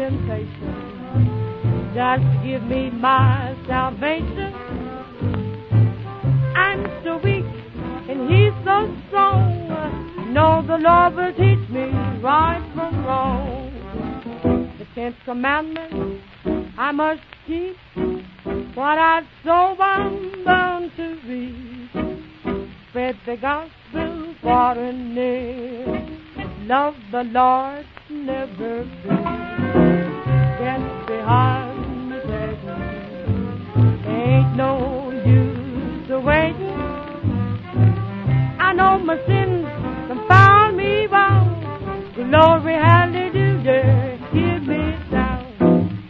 temptation. Just give me my salvation. I'm so weak and He's so strong. No, the Lord will teach me right from wrong. The 10th commandment I must keep. What I so am bound to read. Spread the gospel far and near. Love the Lord, never fear. Get behind the curtain. Ain't no use waiting. I know my sins confound me bound. Glory has